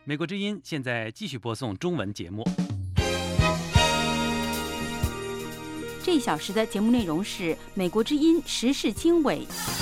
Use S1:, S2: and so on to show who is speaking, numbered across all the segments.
S1: 美国之音现在继续播送中文节目。
S2: 这一小时的节目内容是美国之音时事经纬。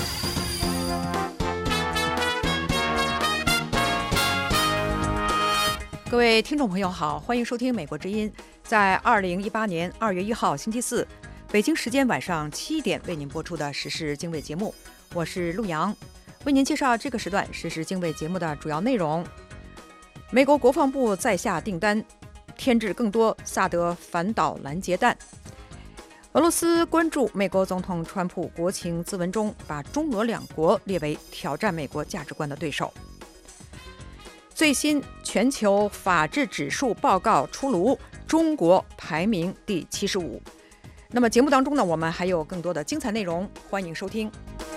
S3: 各位听众朋友好，欢迎收听美国之音，在2018年2月1号星期四，北京时间晚上7点为您播出的时事经纬节目，我是陆洋，为您介绍这个时段时事经纬节目的主要内容。美国国防部再下订单，添置更多萨德反导拦截弹。俄罗斯关注美国总统川普国情咨文中把中俄两国列为挑战美国价值观的对手。最新全球法治指数报告出炉，中国排名第75。那么节目当中呢，我们还有更多的精彩内容，欢迎收听。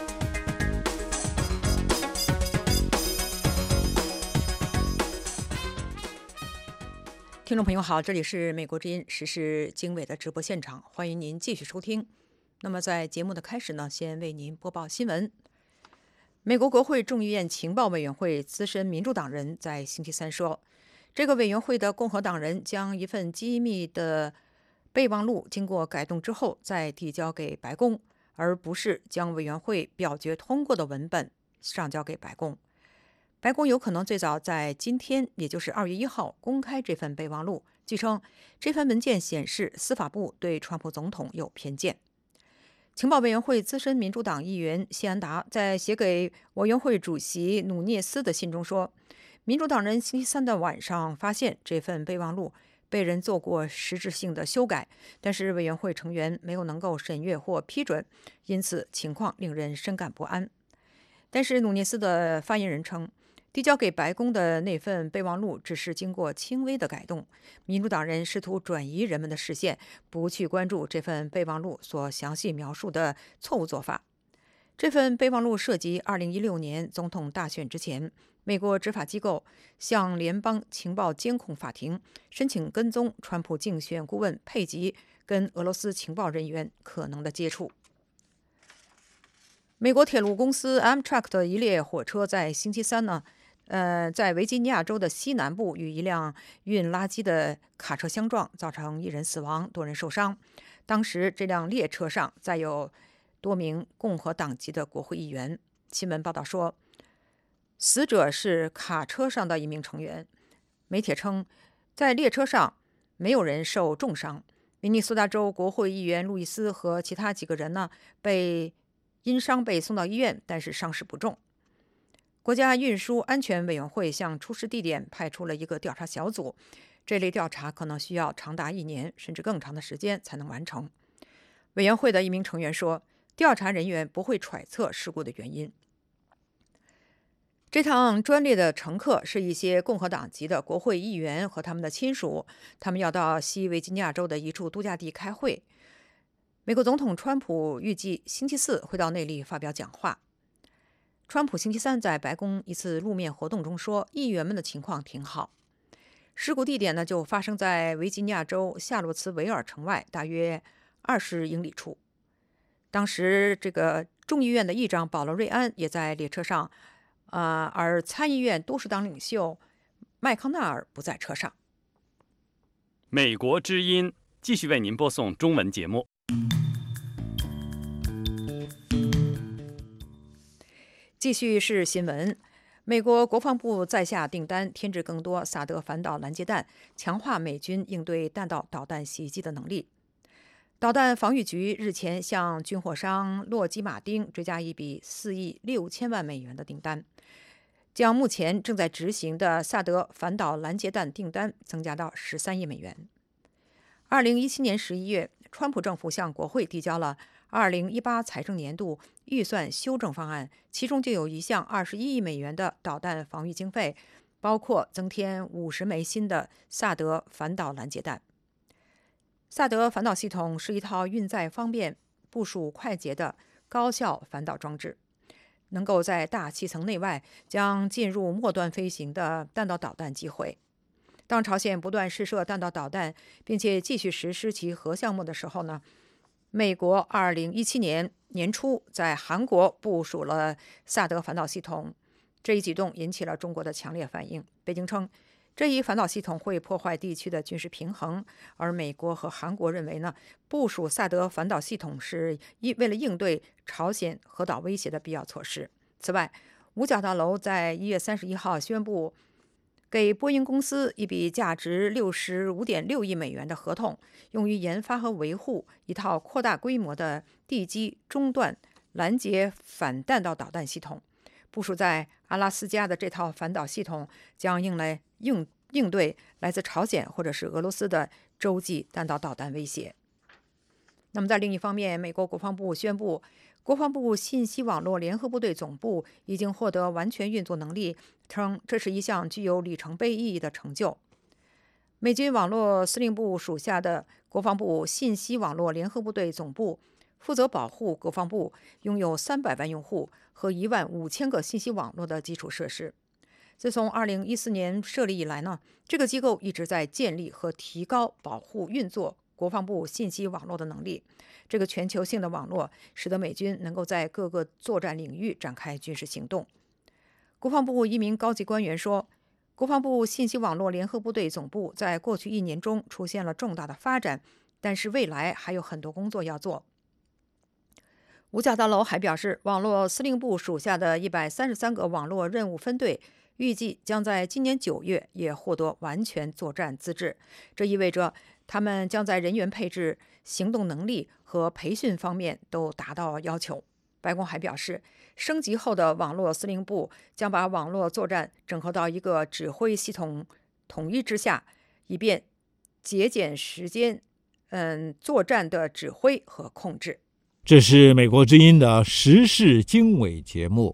S3: 听众朋友好，这里是美国之音时事经纬的直播现场，欢迎您继续收听。那么在节目的开始呢，先为您播报新闻。美国国会众议院情报委员会资深民主党人在星期三说，这个委员会的共和党人将一份机密的备忘录经过改动之后再递交给白宫，而不是将委员会表决通过的文本上交给白宫。白宫有可能最早在今天，也就是2月1号公开这份备忘录。据称，这份文件显示司法部对川普总统有偏见。情报委员会资深民主党议员谢安达在写给委员会主席努涅斯的信中说，民主党人星期三的晚上发现这份备忘录被人做过实质性的修改，但是委员会成员没有能够审阅或批准，因此情况令人深感不安。但是努涅斯的发言人称，递交给白宫的那份备忘录只是经过轻微的改动，民主党人试图转移人们的视线，不去关注这份备忘录所详细描述的错误做法。这份备忘录涉及2016年总统大选之前，美国执法机构向联邦情报监控法庭申请跟踪川普竞选顾问佩吉跟俄罗斯情报人员可能的接触。美国铁路公司 Amtrak 的一列火车在星期三呢，在维吉尼亚州的西南部与一辆运垃圾的卡车相撞，造成1人死亡，多人受伤。当时这辆列车上载有多名共和党籍的国会议员。新闻报道说，死者是卡车上的一名成员。媒体称，在列车上没有人受重伤。明尼苏达州国会议员路易斯和其他几个人呢，因伤被送到医院，但是伤势不重。国家运输安全委员会向出事地点派出了一个调查小组，这类调查可能需要长达1年甚至更长的时间才能完成。委员会的一名成员说，调查人员不会揣测事故的原因。这趟专列的乘客是一些共和党籍的国会议员和他们的亲属，他们要到西维吉尼亚州的一处度假地开会。美国总统川普预计星期四会到那里发表讲话。川普星期三在白宫一次路面活动中说，议员们的情况挺好。事故地点呢，就发生在维吉尼亚州夏洛茨维尔城外大约20英里处。当时这个众议院的议长保罗·瑞安也在列车上，而参议院多数党领袖麦康奈尔不在车上。
S1: 美国之音继续为您播送中文节目。
S3: 继续是新闻，美国国防部再下订单，添置更多萨德反导拦截弹，强化美军应对弹道导弹袭击的能力。导弹防御局日前向军火商洛基马丁追加一笔4亿6千万美元的订单，将目前正在执行的萨德反导拦截弹订单增加到13亿美元。2017年11月，川普政府向国会递交了2018财政年度预算修正方案，其中就有一项21亿美元的导弹防御经费，包括增添50枚新的萨德反导拦截弹。萨德反导系统是一套运载方便、部署快捷的高效反导装置，能够在大气层内外将进入末端飞行的弹道导弹击毁。当朝鲜不断试射弹道导弹，并且继续实施其核项目的时候呢，美国2017年年初在韩国部署了萨德反导系统，这一举动引起了中国的强烈反应。北京称， 这一反导系统会破坏地区的军事平衡，而美国和韩国认为呢，部署萨德反导系统是为了应对朝鲜核岛威胁的必要措施。此外，五角大楼在1月31号宣布给波音公司一笔价值65.6亿美元的合同，用于研发和维护一套扩大规模的地基中段拦截反弹道导弹系统。部署在阿拉斯加的这套反导系统将应对来自朝鲜或者是俄罗斯的洲际弹道导弹威胁。那么在另一方面，美国国防部宣布，国防部信息网络联合部队总部已经获得完全运作能力，称这是一项具有里程碑意义的成就。美军网络司令部属下的国防部信息网络联合部队总部负责保护国防部拥有300万用户和15000个信息网络的基础设施。自从2014年设立以来呢，这个机构一直在建立和提高保护运作国防部信息网络的能力。这个全球性的网络使得美军能够在各个作战领域展开军事行动。国防部一名高级官员说，国防部信息网络联合部队总部在过去1年中出现了重大的发展，但是未来还有很多工作要做。五角大楼还表示，网络司令部属下的133个网络任务分队预计将在今年9月也获得完全作战资质，这意味着他们将在人员配置、行动能力和培训方面都达到要求。白宫还表示，升级后的网络司令部将把网络作战整合到一个指挥系统统一之下，以便节俭时间，作战的指挥和控制。
S4: 这是美国之音的时事经纬节目。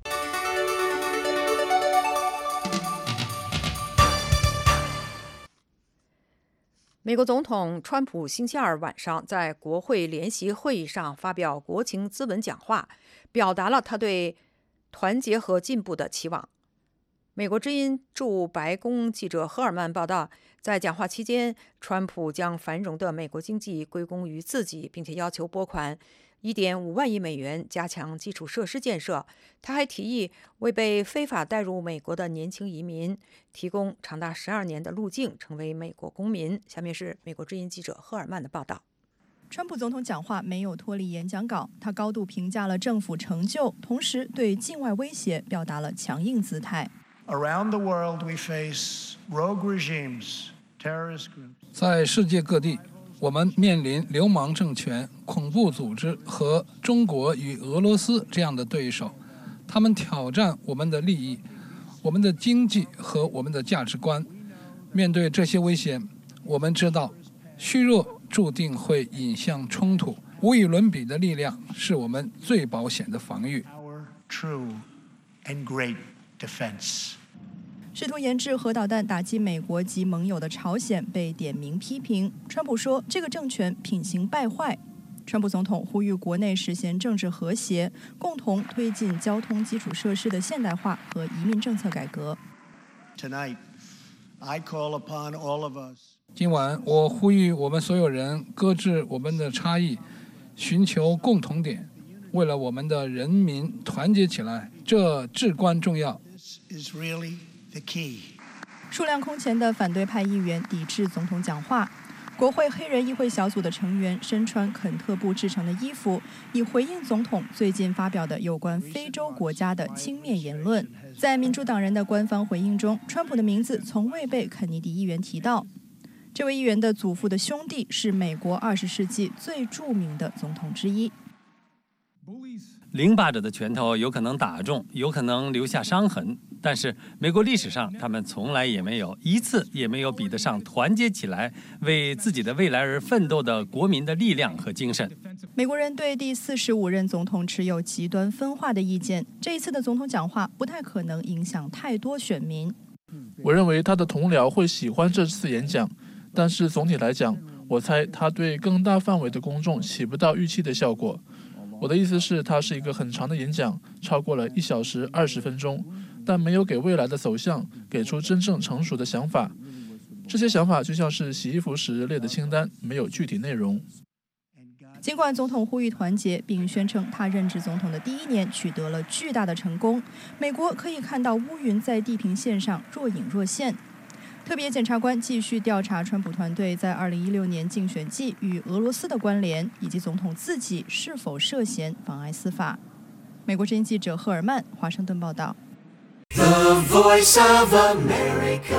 S3: 美国总统川普星期二晚上在国会联席会议上发表国情咨文讲话，表达了他对团结和进步的期望。美国之音驻白宫记者赫尔曼报道，在讲话期间，川普将繁荣的美国经济归功于自己，并且要求拨款1.5万亿美元加强基础设施建设。他还提议为被非法带入美国的年轻移民提供长达12年的路径，成为美国公民。下面是美国之音记者赫尔曼的报道。
S5: 川普总统讲话没有脱离演讲稿，他高度评价了政府成就，同时对境外威胁表达了强硬姿态。
S6: Around the world, we face rogue regimes, terrorist groups.
S7: 在世界各地，我们面临流氓政权、恐怖组织和中国与俄罗斯这样的对手，他们挑战我们的利益、我们的经济和我们的价值观。面对这些危险，我们知道，虚弱注定会引向冲突。无与伦比的力量是我们最保险的防御。
S6: Our true and great defense.
S5: 试图研制核导弹打击美国及盟友的朝鲜被点名批评。川普说，这个政权品行败坏。川普总统呼吁国内实现政治和谐，共同推进交通基础设施的现代化和移民政策改革。
S6: Tonight, I call upon all of us.
S7: 今晚，我呼吁我们所有人搁置我们的差异，寻求共同点，为了我们的人民团结起来，这至关重要。
S6: This is really the key.
S5: 数量空前的反对派议员抵制总统讲话。国会黑人议会小组的成员身穿肯特布制成的衣服，以回应总统最近发表的有关非洲国家的轻蔑言论。在民主党人的官方回应中，川普的名字从未被肯尼迪议员提到。这位议员的祖父的兄弟是美国20世纪最著名的总统之一。
S1: 凌霸者的拳头有可能打中，有可能留下伤痕，但是美国历史上他们从来也没有一次也没有比得上团结起来为自己的未来而奋斗的国民的力量和精神。
S5: 美国人对第45任总统持有极端分化的意见，这一次的总统讲话不太可能影响太多选民。
S8: 我认为他的同僚会喜欢这次演讲，但是总体来讲，我猜他对更大范围的公众起不到预期的效果。我的意思是，它是一个很长的演讲，超过了1小时20分钟，但没有给未来的走向给出真正成熟的想法。这些想法就像是洗衣服时列的清单，没有具体内容。
S5: 尽管总统呼吁团结，并宣称他任职总统的第1年取得了巨大的成功，美国可以看到乌云在地平线上若隐若现。 特别检察官继续调查川普团队在2016年竞选季与俄罗斯的关联，以及总统自己是否涉嫌妨碍司法。美国之音记者赫尔曼华盛顿报道。
S9: The Voice of America。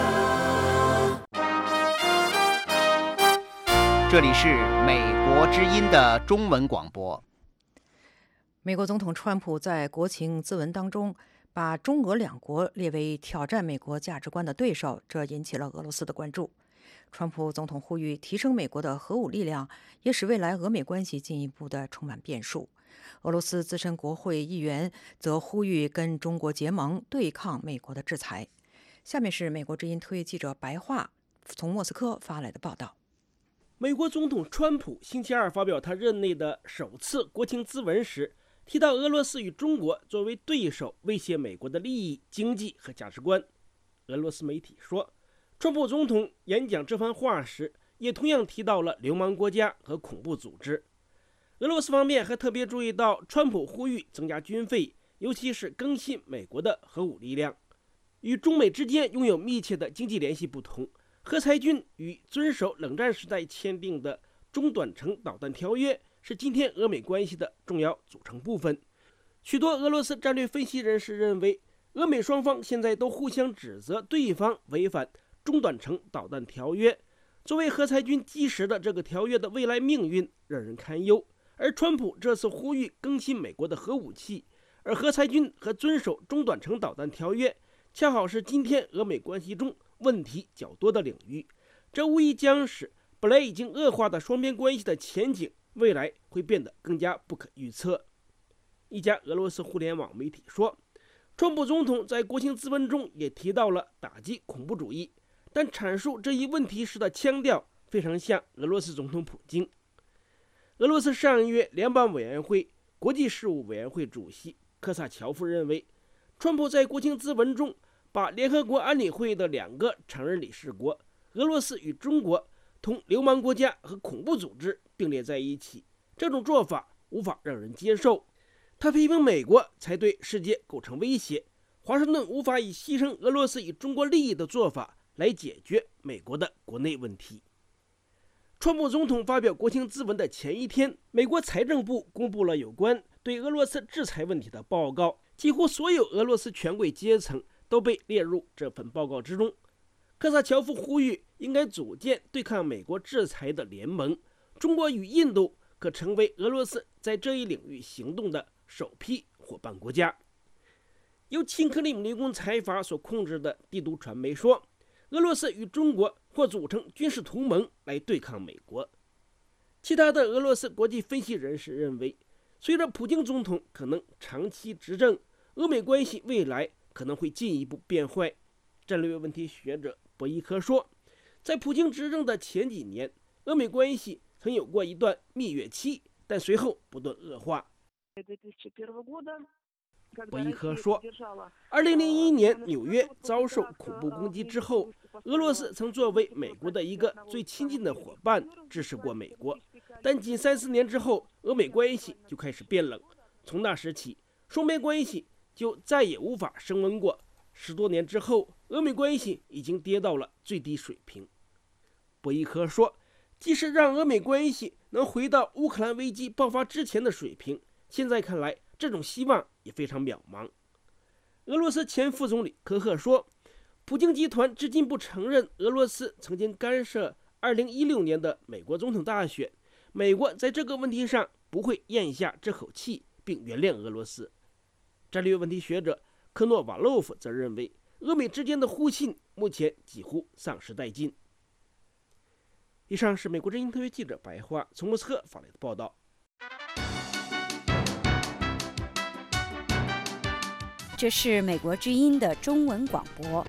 S10: 这里是美国之音的中文广播。
S3: 美国总统川普在国情咨文当中把中俄两国列为挑战美国价值观的对手，这引起了俄罗斯的关注。川普总统呼吁提升美国的核武力量，也使未来俄美关系进一步的充满变数。俄罗斯资深国会议员则呼吁跟中国结盟，对抗美国的制裁。下面是美国之音特约记者白桦从莫斯科发来的报道。
S11: 美国总统川普星期二发表他任内的首次国情咨文时，提到俄罗斯与中国作为对手，威胁美国的利益、经济和价值观。俄罗斯媒体说，川普总统演讲这番话时，也同样提到了流氓国家和恐怖组织。俄罗斯方面还特别注意到，川普呼吁增加军费，尤其是更新美国的核武力量。与中美之间拥有密切的经济联系不同，核裁军与遵守冷战时代签订的中短程导弹条约是今天俄美关系的重要组成部分。许多俄罗斯战略分析人士认为，俄美双方现在都互相指责对方违反中短程导弹条约。作为核裁军基石的这个条约的未来命运让人堪忧。而川普这次呼吁更新美国的核武器，而核裁军和遵守中短程导弹条约恰好是今天俄美关系中问题较多的领域，这无疑将使本来已经恶化的双边关系的前景未来会变得更加不可预测。一家俄罗斯互联网媒体说，川普总统在国情咨文中也提到了打击恐怖主义，但阐述这一问题时的腔调非常像俄罗斯总统普京。俄罗斯上月联邦委员会国际事务委员会主席科萨乔夫认为，川普在国情咨文中把联合国安理会的2个常任理事国俄罗斯与中国同流氓国家和恐怖组织并列在一起，这种做法无法让人接受。他批评美国才对世界构成威胁，华盛顿无法以牺牲俄罗斯与中国利益的做法来解决美国的国内问题。川普总统发表国情咨文的前一天，美国财政部公布了有关对俄罗斯制裁问题的报告，几乎所有俄罗斯权贵阶层都被列入这份报告之中。科萨乔夫呼吁应该组建对抗美国制裁的联盟，中国与印度可成为俄罗斯在这一领域行动的首批伙伴国家。由亲克里姆林宫财阀所控制的帝都传媒说，俄罗斯与中国或组成军事同盟来对抗美国。其他的俄罗斯国际分析人士认为，随着普京总统可能长期执政，俄美关系未来可能会进一步变坏。战略问题学者博伊科说，在普京执政的前几年，俄美关系曾有过一段蜜月期，但随后不断恶化。博伊科说，2001年纽约遭受恐怖攻击之后，俄罗斯曾作为美国的一个最亲近的伙伴支持过美国，但仅3-4年之后，俄美关系就开始变冷，从那时起，双边关系就再也无法升温过。10多年之后，俄美关系已经跌到了最低水平。博伊科说，即使让俄美关系能回到乌克兰危机爆发之前的水平，现在看来这种希望也非常渺茫。俄罗斯前副总理科赫说，普京集团至今不承认俄罗斯曾经干涉2016年的美国总统大选，美国在这个问题上不会咽下这口气并原谅俄罗斯。战略问题学者科诺瓦洛夫则认为，俄美之间的互信目前几乎丧失殆尽。以上是美国之音特约记者白桦从莫斯科发来的报道。
S2: 这是美国之音的中文广播。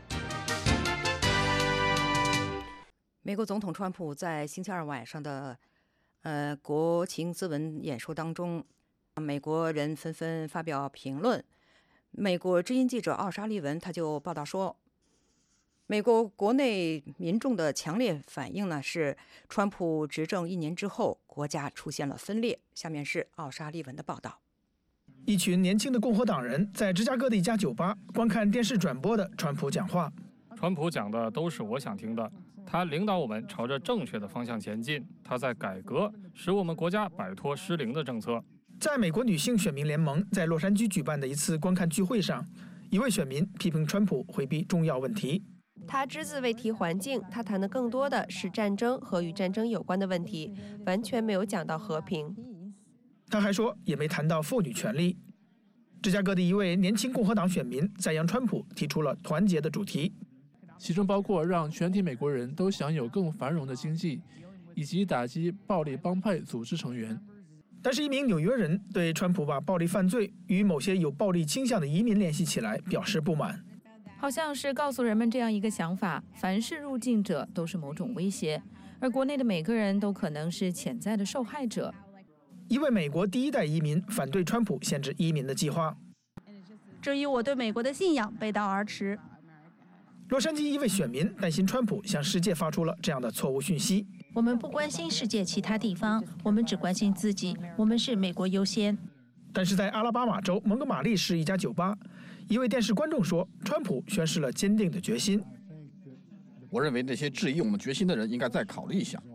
S3: 美国总统川普在星期二晚上的国情咨文演说当中，美国人纷纷发表评论。美国之音记者奥沙利文他就报道说，美国国内民众的强烈反应呢是川普执政1年之后，国家出现了分裂。下面是奥沙利文的报道。
S12: 一群年轻的共和党人在芝加哥的一家酒吧观看电视转播的川普讲话。 川普讲的都是我想听的，他领导我们朝着正确的方向前进，他在改革，使我们国家摆脱失灵的政策。
S13: 在美国女性选民联盟在洛杉矶举办的一次观看聚会上，一位选民批评川普回避重要问题。
S14: 他只字未提环境，他谈的更多的是战争和与战争有关的问题，完全没有讲到和平。
S13: 他还说，也没谈到妇女权利。芝加哥的一位年轻共和党选民赞扬川普提出了团结的主题，
S8: 其中包括让全体美国人都享有更繁荣的经济，以及打击暴力帮派组织成员。
S13: 但是一名纽约人对川普把暴力犯罪与某些有暴力倾向的移民联系起来表示不满，
S15: 好像是告诉人们这样一个想法：凡是入境者都是某种威胁，而国内的每个人都可能是潜在的受害者。
S13: 一位美国第一代移民反对川普限制移民的计划，
S16: 这与我对美国的信仰背道而驰。
S13: 洛杉矶一位选民担心川普向世界发出了这样的错误讯息：
S16: 我们不关心世界其他地方，我们只关心自己，我们是美国优先。
S13: 但是在阿拉巴马州蒙哥马利市一家酒吧，一位电视观众说，川普宣示了坚定的决心。
S17: 我认为那些质疑我们决心的人应该再考虑一下。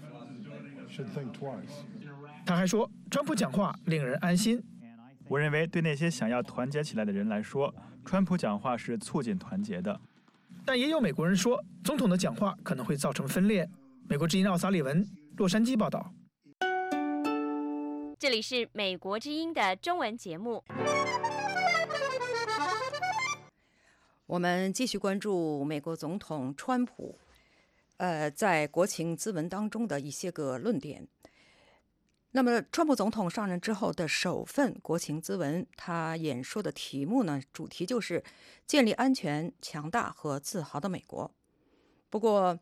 S13: 他还说，川普讲话令人安心。
S18: 我认为对那些想要团结起来的人来说，川普讲话是促进团结的。
S13: 但也有美国人说，总统的讲话可能会造成分裂。美国之音奥萨里文，洛杉矶报道。
S2: 这里是美国之音的中文节目。
S3: 我们继续关注美国总统川普，在国情咨文当中的一些个论点。那么，川普总统上任之后的首份国情咨文，他演说的题目呢，主题就是建立安全、强大和自豪的美国。不过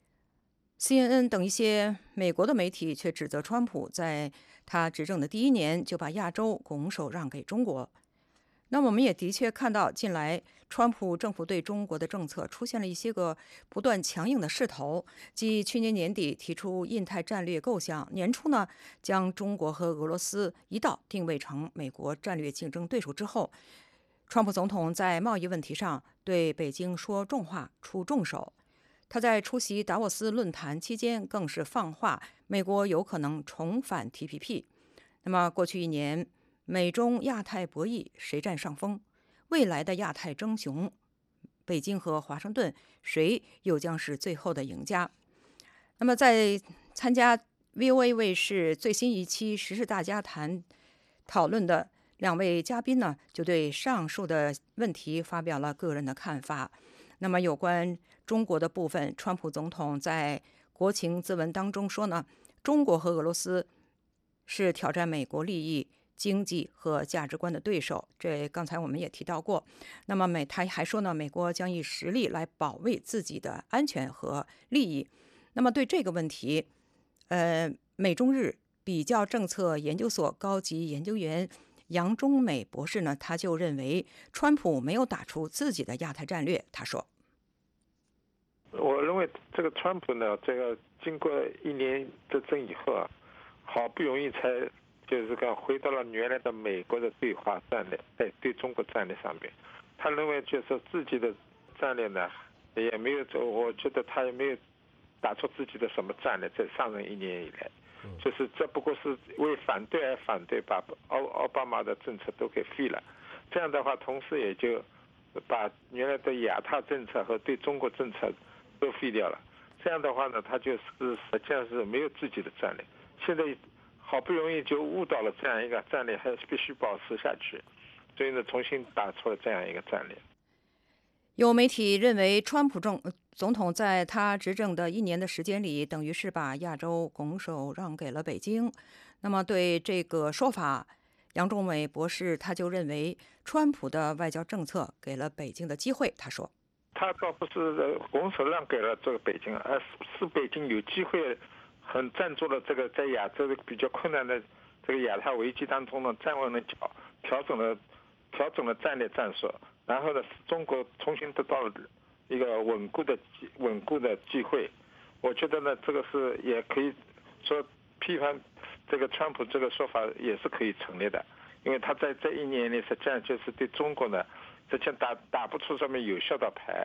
S3: CNN 等一些美国的媒体却指责川普在他执政的第1年就把亚洲拱手让给中国。那我们也的确看到，近来川普政府对中国的政策出现了一些个不断强硬的势头。继去年年底提出印太战略构想，年初呢将中国和俄罗斯一道定位成美国战略竞争对手之后，川普总统在贸易问题上对北京说重话、出重手。他在出席达沃斯论坛期间更是放话，美国有可能重返 TPP。那么过去1年，美中亚太博弈谁占上风？未来的亚太争雄，北京和华盛顿谁又将是最后的赢家？那么在参加 VOA 卫视最新一期时事大家谈讨论的2位嘉宾呢，就对上述的问题发表了个人的看法。那么有关中国的部分，川普总统在国情咨文当中说呢，中国和俄罗斯是挑战美国利益、经济和价值观的对手，这刚才我们也提到过。那么他还说呢，美国将以实力来保卫自己的安全和利益。那么对这个问题，美中日比较政策研究所高级研究员杨中美博士呢，他就认为川普没有打出自己的亚太战略。他说，
S19: 我认为这个川普呢，这个经过1年执政以后啊，好不容易才就是回到了原来的美国的对华战略，在对中国战略上面，他认为就是自己的战略呢，也没有，我觉得他也没有打出自己的什么战略，在上任1年以来，就是这不过是为反对而反对，把奥巴马的政策都给废了。这样的话，同时也就把原来的亚太政策和对中国政策都废掉了。这样的话呢，他就是实际上是没有自己的战略。现在好不容易就悟到了这样一个战略，还是必须保持下去，所以呢，重新打出了这样一个战略。
S3: 有媒体认为，川普总统在他执政的1年的时间里，等于是把亚洲拱手让给了北京。那么对这个说法，杨中美博士他就认为，川普的外交政策给了北京的机会。他说，
S19: 他倒不是拱手让给了这个北京，而是北京有机会很站住了这个在亚洲比较困难的这个亚太危机当中呢，站稳了脚，调整了战略战术，然后呢，中国重新得到了一个稳固的机会。我觉得呢，这个是也可以说批判这个川普这个说法也是可以成立的，因为他在这1年里实际上就是对中国呢，实际上打不出上面有效的牌，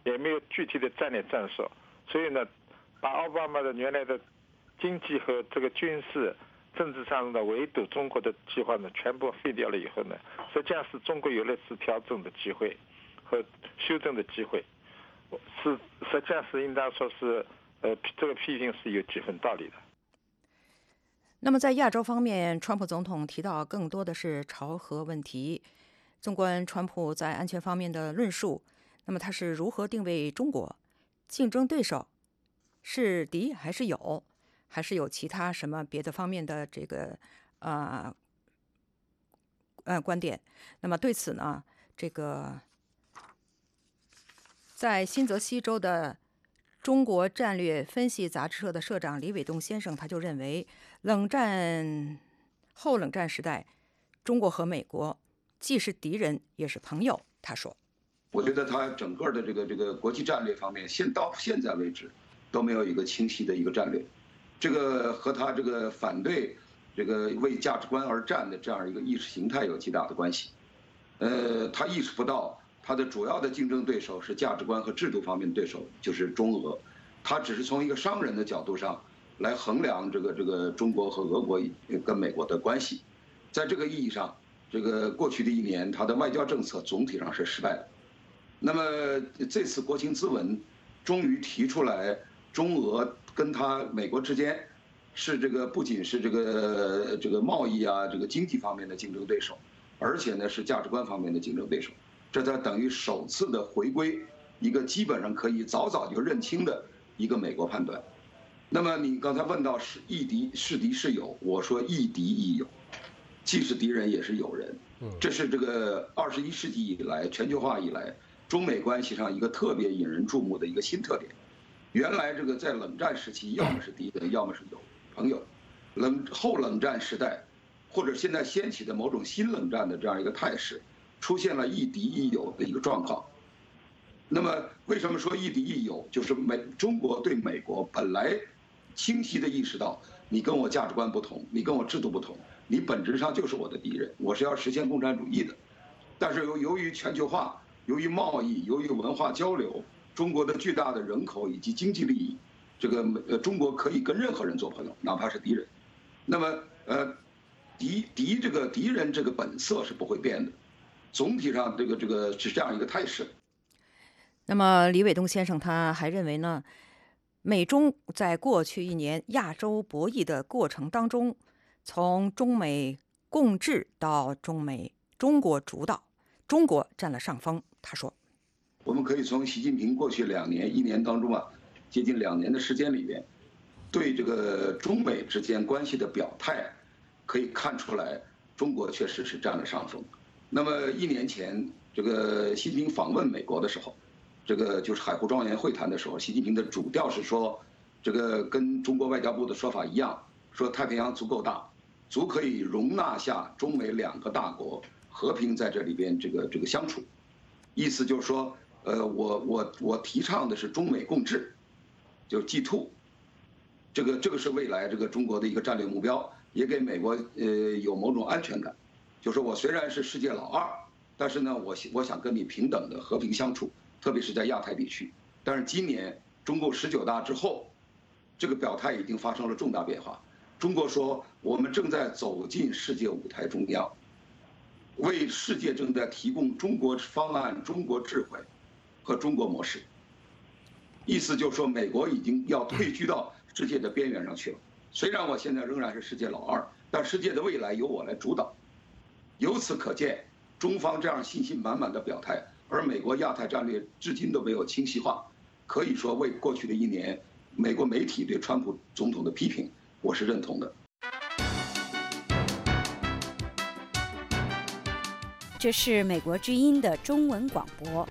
S19: 也没有具体的战略战术，所以呢，把奥巴马的原来的经济和这个军事、政治上的围堵中国的计划呢，全部废掉了以后呢，实际上是中国有了次调整的机会和修正的机会，实际上是应当说是这个批评是有几分道理的。
S3: 那么在亚洲方面，川普总统提到更多的是朝核问题。纵观川普在安全方面的论述，那么他是如何定位中国？竞争对手是敌还是友？还是有其他什么别的方面的这个观点？那么对此呢，这个在新泽西州的中国战略分析杂志社的社长李伟东先生，他就认为，后冷战时代，中国和美国既是敌人也是朋友。他说：“
S20: 我觉得他整个的这个国际战略方面，到现在为止都没有一个清晰的一个战略，这个和他这个反对这个为价值观而战的这样一个意识形态有极大的关系。他意识不到他的主要的竞争对手是价值观和制度方面的对手，就是中俄。他只是从一个商人的角度上来衡量这个中国和俄国跟美国的关系。在这个意义上，这个过去的一年，他的外交政策总体上是失败的。那么这次国情咨文终于提出来，中俄跟他美国之间是这个不仅是这个贸易啊，这个经济方面的竞争对手，而且呢是价值观方面的竞争对手。这才等于首次的回归一个基本上可以早早就认清的一个美国判断。那么你刚才问到是亦敌是敌是友，我说亦敌亦友，既是敌人也是友人。这是这个21世纪以来全球化以来中美关系上一个特别引人注目的一个新特点。原来这个在冷战时期，要么是敌人，要么是朋友。后冷战时代，或者现在掀起的某种新冷战的这样一个态势，出现了亦敌亦友的一个状况。那么为什么说亦敌亦友？就是中国对美国本来清晰地意识到，你跟我价值观不同，你跟我制度不同，你本质上就是我的敌人，我是要实现共产主义的。但是由于全球化，由于贸易，由于文化交流，中国的巨大的人口以及经济利益，这个中国可以跟任何人做朋友，哪怕是敌人。那么敌人这个本色是不会变的。总体上这个是这样一个态势。
S3: 那么李伟东先生他还认为呢，美中在过去一年亚洲博弈的过程当中，从中美共治到中国主导，中国占了上风。他说，
S20: 我们可以从习近平过去1年当中接近2年的时间里边，对这个中美之间关系的表态，可以看出来，中国确实是占了上风。那么1年前，这个习近平访问美国的时候，这个就是海湖庄园会谈的时候，习近平的主调是说，这个跟中国外交部的说法一样，说太平洋足够大，足可以容纳下中美2个大国和平在这里边这个相处。意思就是说，我提倡的是中美共治，就是 G2， 这个是未来这个中国的一个战略目标，也给美国有某种安全感。就是我虽然是世界老2，但是呢，我想跟你平等的和平相处，特别是在亚太地区。但是今年中共19大之后，这个表态已经发生了重大变化。中国说，我们正在走进世界舞台中央，为世界正在提供中国方案、中国智慧和中国模式。意思就是说，美国已经要退居到世界的边缘上去了。虽然我现在仍然是世界老2，但世界的未来由我来主导。由此可见，中方这样信心满满的表态，而美国亚太战略至今都没有清晰化，可以说为过去的1年，美国媒体对川普总统的批评，我是认同的。
S2: 这是美国之音的中文广播。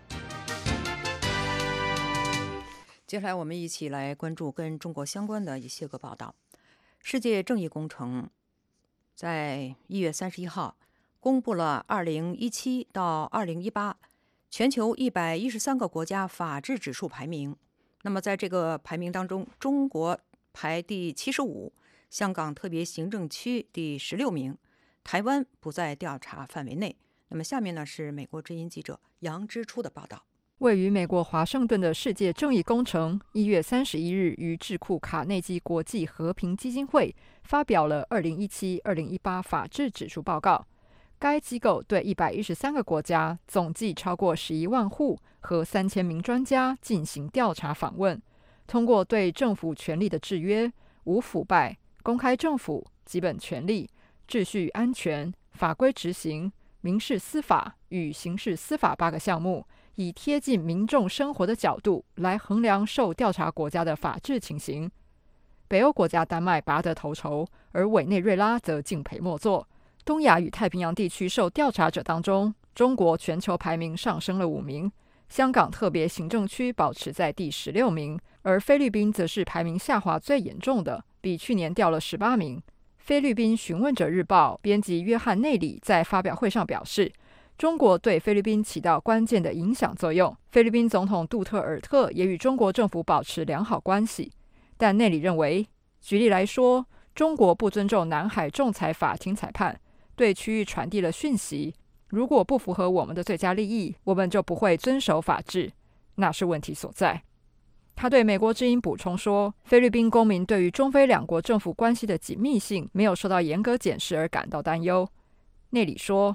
S3: 接下来我们一起来关注跟中国相关的一些个报道。世界正义工程在1月31号公布了2017到2018全球113个国家法治指数排名。那么在这个排名当中，中国排第75，香港特别行政区第16名，台湾不在调查范围内。那么下面呢是美国之音记者杨之初的报道。
S21: 位于美国华盛顿的世界正义工程1月31日于智库卡内基国际和平基金会发表了2017-2018法治指数报告。该机构对113个国家总计超过11万户和3000名专家进行调查访问，通过对政府权力的制约、无腐败、公开政府、基本权利、秩序与安全、法规执行、民事司法与刑事司法8个项目，以贴近民众生活的角度来衡量受调查国家的法治情形。北欧国家丹麦拔得头筹，而委内瑞拉则敬陪末座。东亚与太平洋地区受调查者当中，中国全球排名上升了5名，香港特别行政区保持在第16名，而菲律宾则是排名下滑最严重的，比去年掉了18名。菲律宾询问者日报编辑约翰内里在发表会上表示，中国对菲律宾起到关键的影响作用。菲律宾总统杜特尔特也与中国政府保持良好关系，但内里认为，举例来说，中国不尊重南海仲裁法庭裁判，对区域传递了讯息，如果不符合我们的最佳利益，我们就不会遵守法治，那是问题所在。他对美国之音补充说，菲律宾公民对于中菲两国政府关系的紧密性没有受到严格检视而感到担忧。内里说，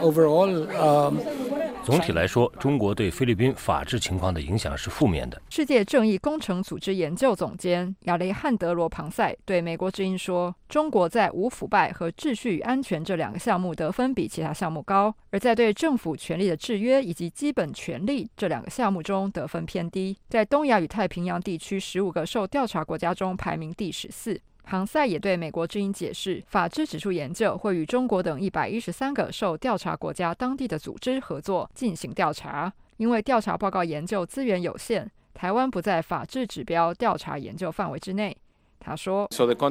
S22: 总体来说，中国对菲律宾法治情况的影响是负面的。
S21: 世界正义工程组织研究总监亚雷汉德罗·庞塞对美国之音说，中国在无腐败和秩序与安全这2个项目得分比其他项目高，而在对政府权力的制约以及基本权利这2个项目中得分偏低，在东亚与太平洋地区15个受调查国家中排名第14。庞塞也对美国之音解释，法治指数研究会与中国等113个受调查国家当地的组织合作进行调查，因为调查报告研究资源有限，台湾不在法治指标调查研究范围之内。他说，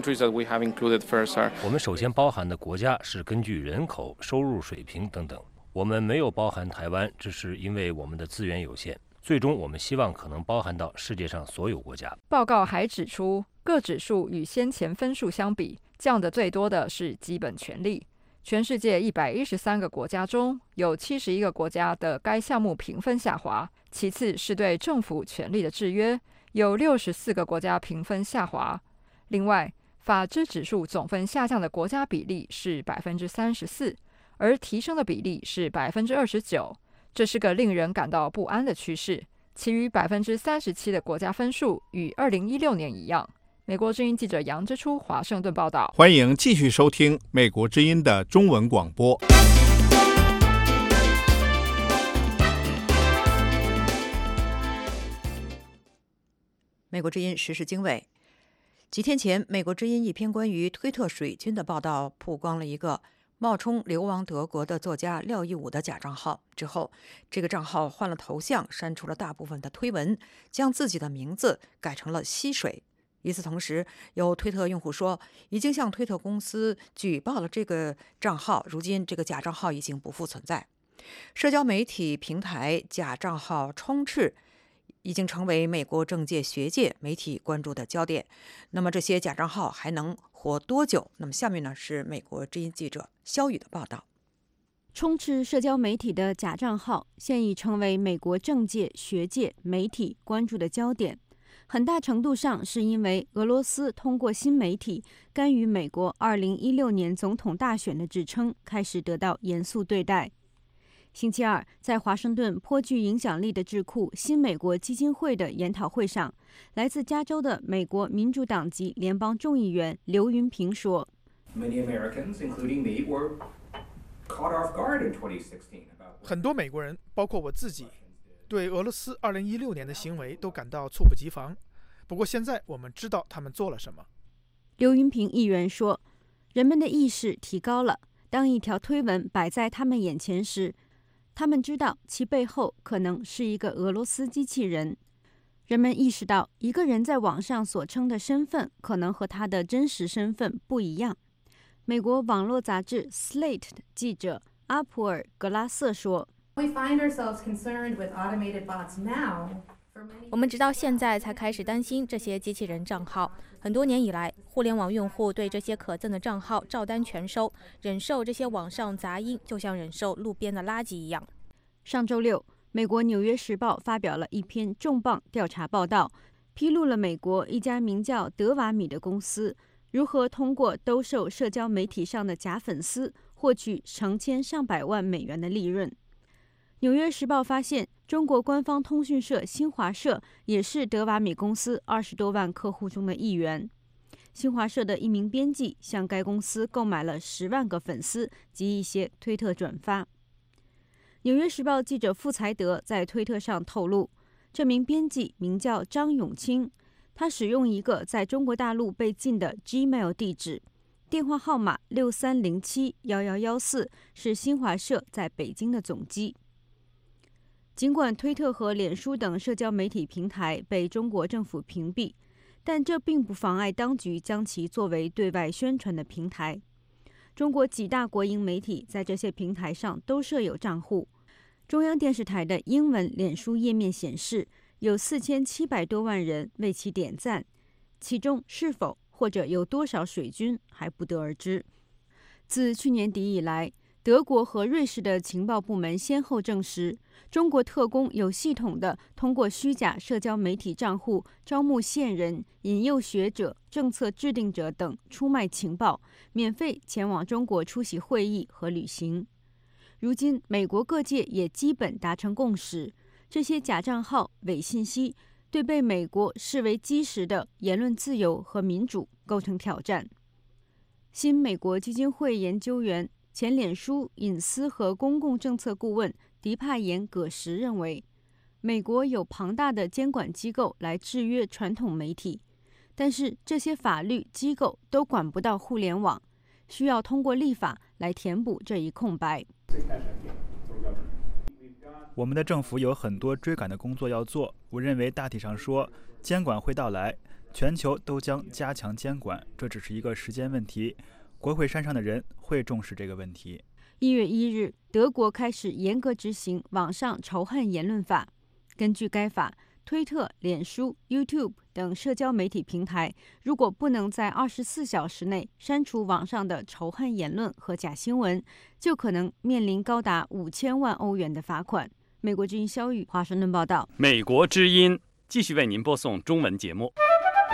S22: 我们首先包含的国家是根据人口、收入水平等等，我们没有包含台湾，这是因为我们的资源有限。最终我们希望可能包含到世界上所有国家。
S21: 报告还指出，各指数与先前分数相比，降得最多的是基本权利。全世界113个国家中，有71个国家的该项目评分下滑，其次是对政府权力的制约，有64个国家评分下滑。另外，法治指数总分下降的国家比例是 34%， 而提升的比例是 29%， 这是个令人感到不安的趋势。其余 37% 的国家分数与2016年一样。美国之音记者杨之初华盛顿报道。
S4: 欢迎继续收听美国之音的中文广播。
S3: 美国之音时事经纬。几天前，美国之音一篇关于推特水军的报道曝光了一个冒充流亡德国的作家廖一武的假账号。之后，这个账号换了头像，删除了大部分的推文，将自己的名字改成了溪水。与此同时，有推特用户说，已经向推特公司举报了这个账号，如今这个假账号已经不复存在。社交媒体平台假账号充斥已经成为美国政界、学界、媒体关注的焦点。那么这些假账号还能活多久？那么下面呢是美国之音记者肖宇的报道。
S2: 充斥社交媒体的假账号现已成为美国政界、学界、媒体关注的焦点，很大程度上是因为俄罗斯通过新媒体干预美国2016年总统大选的指称开始得到严肃对待。星期二，在华盛顿颇具影响力的智库新美国基金会的研讨会上，来自加州的美国民主党籍联邦众议员刘云平说，
S13: 很多美国人，包括我自己，对俄罗斯2016年的行为都感到猝不及防。不过现在我们知道他们做了什么。
S2: 刘云平议员说，人们的意识提高了，当一条推文摆在他们眼前时，他们知道其背后可能是一个俄罗斯机器人。人们意识到一个人在网上所称的身份可能和他的真实身份不一样。美国网络杂志 Slate 的记者阿普尔·格拉瑟说，
S23: 我们直到现在才开始担心这些机器人账号。很多年以来，互联网用户对这些可憎的账号照单全收，忍受这些网上杂音就像忍受路边的垃圾一样。
S2: 上周六， 美国《纽约时报》发表了一篇重磅调查报道，披露了美国一家名叫德瓦米的公司如何通过兜售社交媒体上的假粉丝，获取成千上百万美元的利润。《纽约时报》发现，中国官方通讯社新华社也是德瓦米公司20多万客户中的一员。新华社的一名编辑向该公司购买了10万个粉丝及一些推特转发。《纽约时报》记者傅才德在推特上透露，这名编辑名叫张永清，他使用一个在中国大陆被禁的 Gmail 地址，电话号码63071114是新华社在北京的总机。尽管推特和脸书等社交媒体平台被中国政府屏蔽，但这并不妨碍当局将其作为对外宣传的平台。中国几大国营媒体在这些平台上都设有账户。中央电视台的英文脸书页面显示，有4700多万人为其点赞，其中是否或者有多少水军还不得而知。自去年底以来，德国和瑞士的情报部门先后证实，中国特工有系统地通过虚假社交媒体账户招募线人、引诱学者、政策制定者等出卖情报，免费前往中国出席会议和旅行。如今，美国各界也基本达成共识，这些假账号、伪信息对被美国视为基石的言论自由和民主构成挑战。新美国基金会研究员、前脸书隐私和公共政策顾问迪帕延·葛什认为，美国有庞大的监管机构来制约传统媒体，但是这些法律机构都管不到互联网，需要通过立法来填补这一空白。
S18: 我们的政府有很多追赶的工作要做，我认为大体上说，监管会到来，全球都将加强监管，这只是一个时间问题。国会山上的人会重视这个问题。
S2: 1月1日，德国开始严格执行网上仇恨言论法。根据该法，推特、脸书、YouTube 等社交媒体平台如果不能在24小时内删除网上的仇恨言论和假新闻，就可能面临高达5000万欧元的罚款。美国之音肖宇华盛顿报道。
S1: 美国之音继续为您播送中文节目。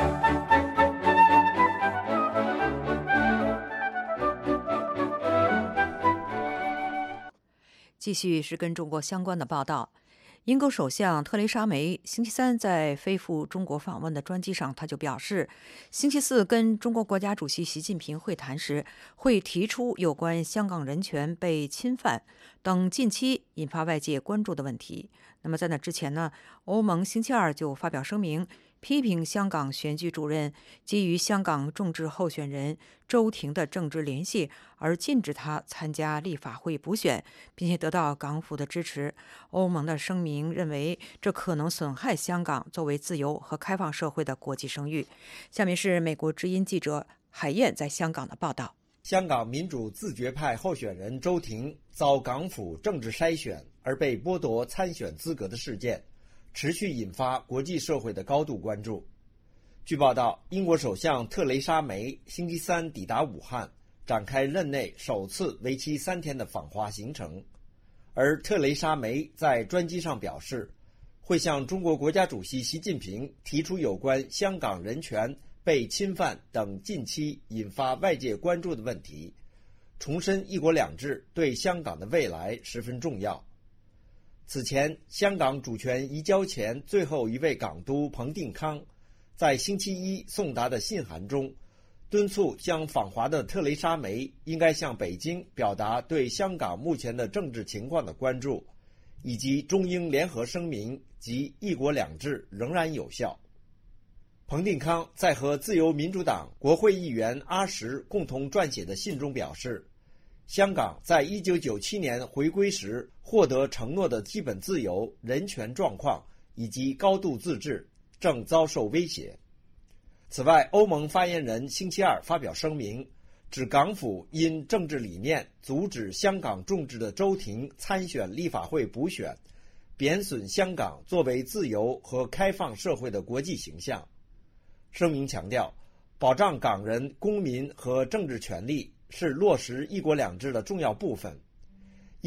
S3: 继续是跟中国相关的报道。英国首相特蕾莎梅星期三在飞赴中国访问的专机上，他就表示，星期四跟中国国家主席习近平会谈时，会提出有关香港人权被侵犯等近期引发外界关注的问题。那么在那之前呢，欧盟星期二就发表声明，批评香港选举主任基于香港众志候选人周庭的政治联系而禁止他参加立法会补选，并且得到港府的支持。欧盟的声明认为，这可能损害香港作为自由和开放社会的国际声誉。下面是美国之音记者海燕在香港的报道。
S6: 香港民主自决派候选人周庭遭港府政治筛选而被剥夺参选资格的事件，持续引发国际社会的高度关注。据报道，英国首相特蕾莎梅星期三抵达武汉，展开任内首次为期3天的访华行程。而特蕾莎梅在专机上表示，会向中国国家主席习近平提出有关香港人权被侵犯等近期引发外界关注的问题，重申一国两制对香港的未来十分重要。此前，香港主权移交前最后一位港督彭定康在星期一送达的信函中，敦促将访华的特蕾莎梅应该向北京表达对香港目前的政治情况的关注，以及中英联合声明及一国两制仍然有效。彭定康在和自由民主党国会议员阿什共同撰写的信中表示，香港在1997年回归时获得承诺的基本自由、人权状况以及高度自治正遭受威胁。此外，欧盟发言人星期二发表声明，指港府因政治理念阻止香港众志的周庭参选立法会补选，贬损香港作为自由和开放社会的国际形象。声明强调，保障港人公民和政治权利是落实一国两制的重要部分。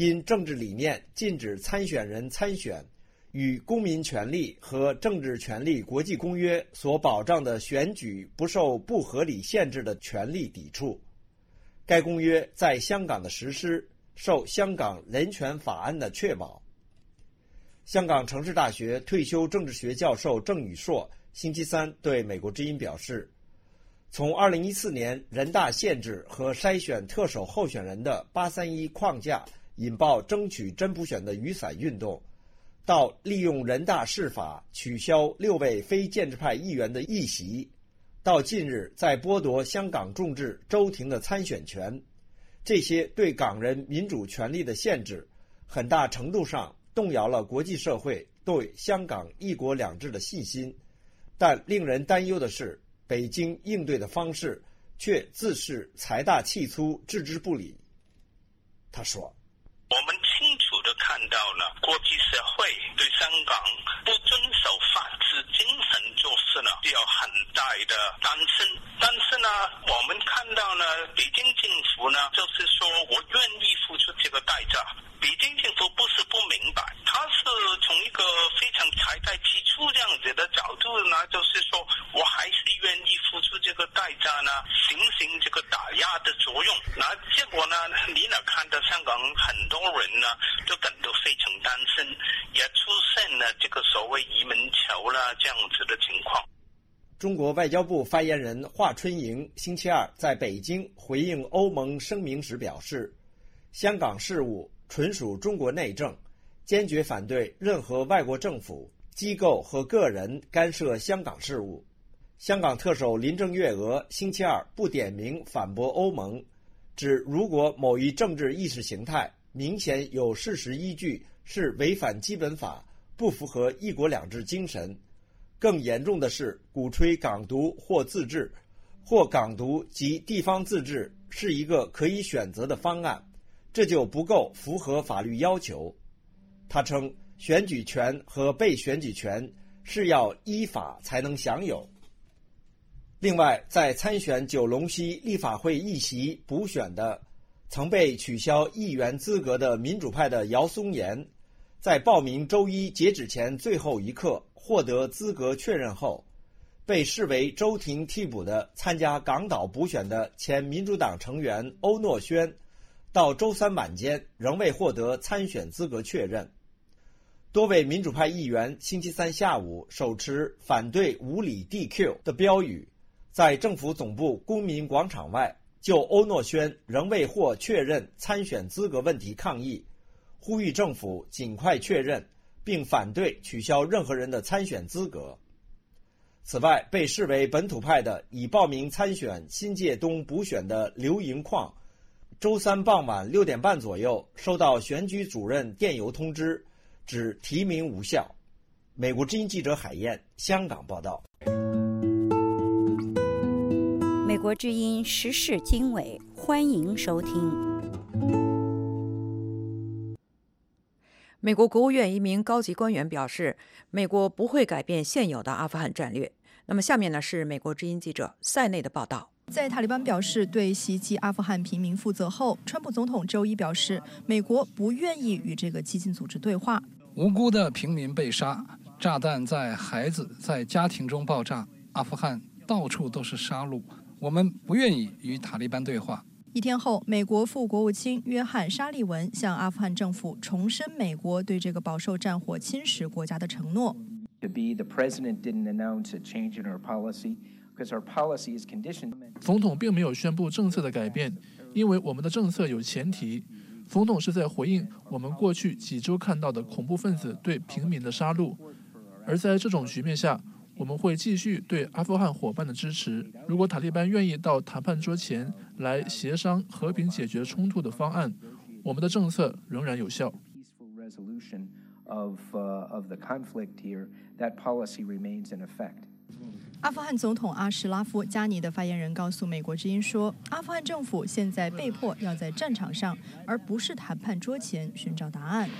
S6: 因政治理念禁止参选人参选，与公民权利和政治权利国际公约所保障的选举不受不合理限制的权利抵触。该公约在香港的实施受香港人权法案的确保。香港城市大学退休政治学教授郑宇硕星期三对美国之音表示，从2014年人大限制和筛选特首候选人的831框架引爆争取真普选的雨伞运动，到利用人大释法取消6位非建制派议员的议席，到近日在剥夺香港众志周庭的参选权，这些对港人民主权利的限制，很大程度上动摇了国际社会对香港一国两制的信心。但令人担忧的是，北京应对的方式却自是财大气粗，置之不理。他说，
S5: 我们清楚地看到了国际社会对香港不遵守法治精神就是有很大的担心。但是呢，我们看到呢，北京政府呢，就是说我愿意付出这个代价。北京政府不是不明白，他是从一个非常财大气粗这样子的角度呢，就是说我还是愿意付出这个代价呢，形成这个打压的作用。那结果呢，你呢看到香港很多人呢都感到非常担心，也出现了这个所谓移民潮啦这样子的情况。
S6: 中国外交部发言人华春莹星期二在北京回应欧盟声明时表示，香港事务纯属中国内政，坚决反对任何外国政府、机构和个人干涉香港事务。香港特首林郑月娥星期二不点名反驳欧盟，指如果某一政治意识形态明显有事实依据是违反基本法，不符合一国两制精神，更严重的是鼓吹港独或自治，或港独及地方自治是一个可以选择的方案，这就不够符合法律要求。他称，选举权和被选举权是要依法才能享有。另外，在参选九龙西立法会议席补选的曾被取消议员资格的民主派的姚松炎，在报名周一截止前最后一刻获得资格确认后，被视为周庭替补的参加港岛补选的前民主党成员欧诺轩，到周三晚间仍未获得参选资格确认。多位民主派议员星期三下午手持反对无理 DQ 的标语，在政府总部公民广场外就欧诺轩仍未获确认参选资格问题抗议，呼吁政府尽快确认，并反对取消任何人的参选资格。此外，被视为本土派的已报名参选新界东补选的刘盈矿，周三傍晚6点半左右收到选举主任电邮通知，指提名无效。美国之音记者海燕香港报道。
S7: 美国之音时事经纬，欢迎收听。
S3: 美国国务院一名高级官员表示，美国不会改变现有的阿富汗战略。那么下面呢是美国之音记者塞内的报道。
S9: 在塔利班表示对袭击阿富汗平民负责后，川普总统周一表示，美国不愿意与这个激进组织对话。
S24: 无辜的平民被杀，炸弹在孩子在家庭中爆炸，阿富汗到处都是杀戮。我们不愿意与塔利班对话。
S9: 一天后，美国副国务卿约翰·沙利文向阿富汗政府重申美国对这个饱受战火侵蚀国家的承诺。
S8: 总统并没有宣布政策的改变，因为我们的政策有前提。总统是在回应我们过去几周看到的恐怖分子对平民的杀戮，而在这种局面下，我们会继续对阿富汗伙伴的支持。如果塔利班愿意到谈判桌前来协商和平解决冲突的方案，我们的政策仍然有效。
S9: 阿富汗总统阿什拉夫·加尼的发言人告诉美国之音说，阿富汗政府现在被迫要在战场上，而不是谈判桌前寻找答案。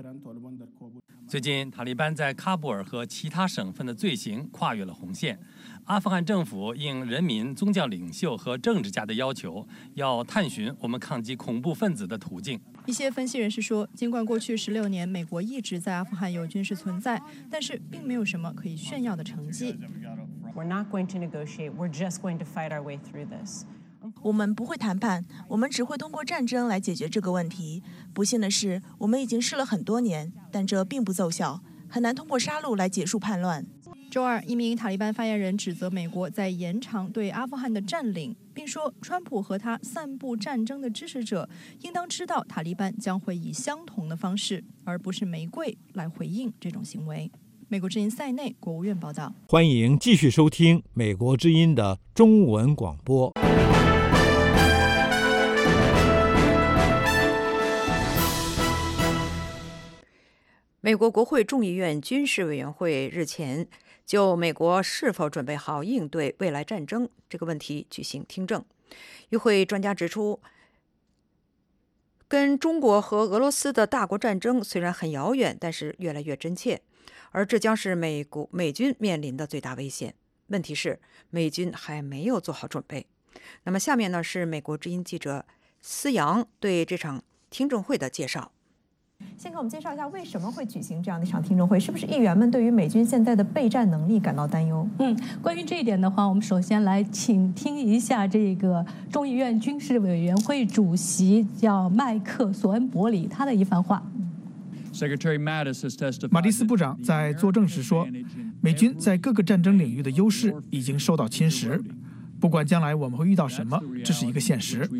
S1: 最近，塔利班在喀布尔和其他省份的罪行跨越了红线。 阿富汗政府应人民、宗教领袖和政治家的要求，要探寻我们抗击恐怖分子的途径。
S9: 一些分析人士说，尽管过去16年美国一直在阿富汗有军事存在，但是并没有什么可以炫耀的成绩。
S10: We're not going to negotiate. We're just going to fight our way through this.
S11: 我们不会谈判，我们只会通过战争来解决这个问题。不幸的是，我们已经试了很多年，但这并不奏效，很难通过杀戮来结束叛乱。
S9: 周二，一名塔利班发言人指责美国在延长对阿富汗的占领，并说，川普和他散布战争的支持者应当知道，塔利班将会以相同的方式，而不是玫瑰，来回应这种行为。美国之音塞内国务院报道。
S4: 欢迎继续收听美国之音的中文广播。
S3: 美国国会众议院军事委员会日前就美国是否准备好应对未来战争这个问题举行听证。与会专家指出，跟中国和俄罗斯的大国战争虽然很遥远，但是越来越真切，而这将是美军面临的最大危险。问题是，美军还没有做好准备。那么下面呢，是美国之音记者思阳对这场听证会的介绍。
S12: 先给我们介绍一下为什么会举行这样的一场听证会，是不是议员们对于美军现在的备战能力感到担忧？
S14: 关于这一点的话，我们首先来请听一下这个众议院军事委员会主席叫麦克索恩伯里他的一番话。
S13: 马蒂斯部长在作证时说，美军在各个战争领域的优势已经受到侵蚀，不管将来我们会遇到什么，这是一个现实。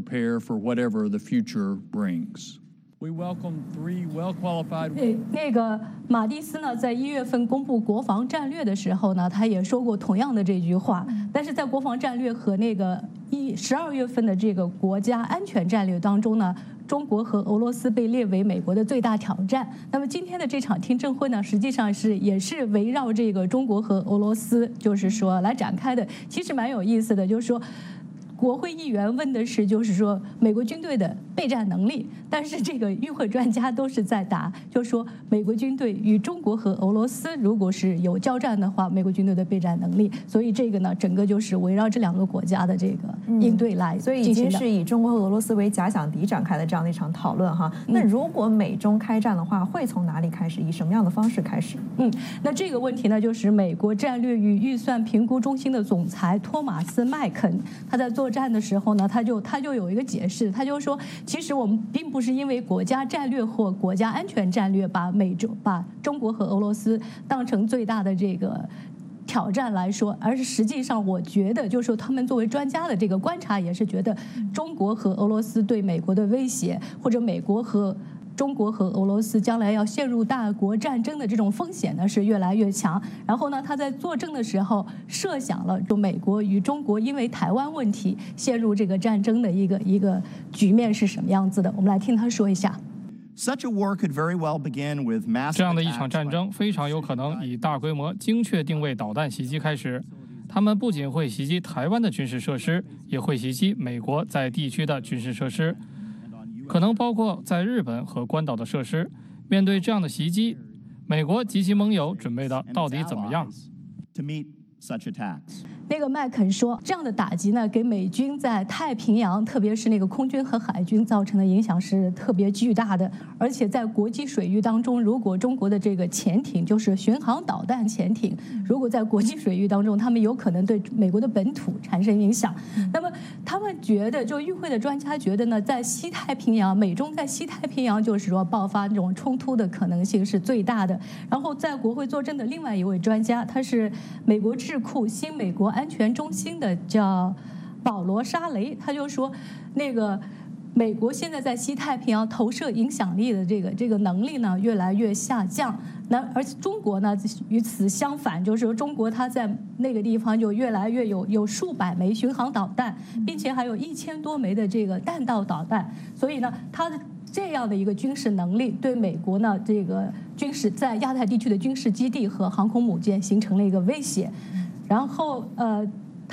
S14: 那个马蒂斯呢，在1月份公布国防战略的时候呢，他也说过同样的这句话。但是在国防战略和那个12月份的这个国家安全战略当中呢，中国和俄罗斯被列为美国的最大挑战。那么今天的这场听证会呢，实际上也是围绕这个中国和俄罗斯，就是说来展开的。其实蛮有意思的，就是说，国会议员问的是，就是说美国军队的备战能力，但是这个与会专家都是在答，就是说美国军队与中国和俄罗斯如果是有交战的话，美国军队的备战能力。所以这个呢，整个就是围绕这2个国家的这个应对来进行的。
S12: 所以已经是以中国和俄罗斯为假想敌展开的这样的一场讨论哈。那如果美中开战的话，会从哪里开始？以什么样的方式开始？
S14: 那这个问题呢，就是美国战略与预算评估中心的总裁托马斯麦肯他在作战的时候呢，他就有一个解释，他就说，其实我们并不是因为国家战略或国家安全战略把中国和俄罗斯当成最大的这个挑战来说，而是实际上我觉得，就是说他们作为专家的这个观察也是觉得，中国和俄罗斯对美国的威胁，或者中国和俄罗斯将来要陷入大国战争的这种风险呢是越来越强。然后呢，他在作证的时候设想了就美国与中国因为台湾问题陷入这个战争的一个局面是什么样子的。我们来听他说一下。
S25: 这样的一场战争非常有可能以大规模精确定位导弹袭击开始。他们不仅会袭击台湾的军事设施，也会袭击美国在地区的军事设施，可能包括在日本和关岛的设施。面对这样的袭击，美国及其盟友准备的到底怎么样？
S14: 那个麦肯说，这样的打击呢，给美军在太平洋，特别是那个空军和海军造成的影响是特别巨大的。而且在国际水域当中，如果中国的这个潜艇，就是巡航导弹潜艇，如果在国际水域当中，他们有可能对美国的本土产生影响。那么他们觉得，就与会的专家觉得呢，在西太平洋，美中在西太平洋就是说爆发这种冲突的可能性是最大的。然后在国会作证的另外一位专家，他是美国智库新美国安全中心的叫保罗沙雷，他就说，那个美国现在在西太平洋投射影响力的这个能力呢越来越下降。那而且中国呢与此相反，就是说中国它在那个地方就越来越有数百枚巡航导弹，并且还有1000多枚的这个弹道导弹。所以呢，它的这样的一个军事能力对美国呢这个军事在亚太地区的军事基地和航空母舰形成了一个威胁。然后